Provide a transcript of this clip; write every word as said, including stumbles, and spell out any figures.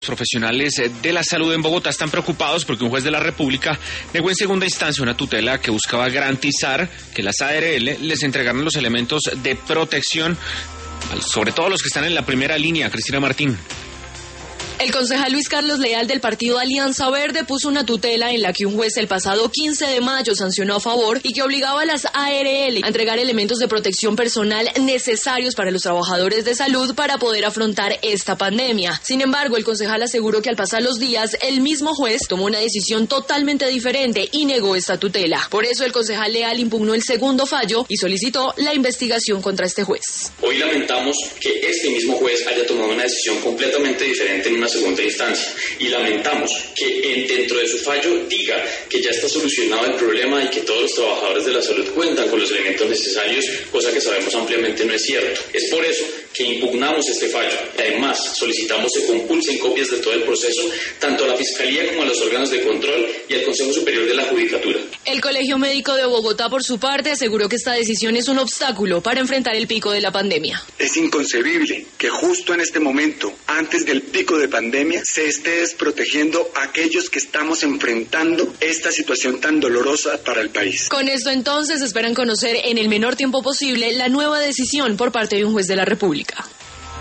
Profesionales de la salud en Bogotá están preocupados porque un juez de la República negó en segunda instancia una tutela que buscaba garantizar que las A R L les entregaran los elementos de protección, sobre todo los que están en la primera línea. Cristina Martín. El concejal Luis Carlos Leal del partido Alianza Verde puso una tutela en la que un juez el pasado quince de mayo sancionó a favor y que obligaba a las A R L a entregar elementos de protección personal necesarios para los trabajadores de salud para poder afrontar esta pandemia. Sin embargo, el concejal aseguró que al pasar los días, el mismo juez tomó una decisión totalmente diferente y negó esta tutela. Por eso el concejal Leal impugnó el segundo fallo y solicitó la investigación contra este juez. Hoy lamentamos que este mismo juez haya tomado una decisión completamente diferente en una segunda instancia y lamentamos que en, dentro de su fallo diga que ya está solucionado el problema y que todos los trabajadores de la salud cuentan con los elementos necesarios, cosa que sabemos ampliamente no es cierto. Es por eso que impugnamos este fallo. Además, solicitamos se compulsen copias de todo el proceso, tanto a la Fiscalía como a los órganos de control y al Consejo Superior de la Judicatura. El Colegio Médico de Bogotá, por su parte, aseguró que esta decisión es un obstáculo para enfrentar el pico de la pandemia. Es inconcebible que justo en este momento, antes del pico de pandemia, se esté desprotegiendo a aquellos que estamos enfrentando esta situación tan dolorosa para el país. Con esto entonces esperan conocer en el menor tiempo posible la nueva decisión por parte de un juez de la República.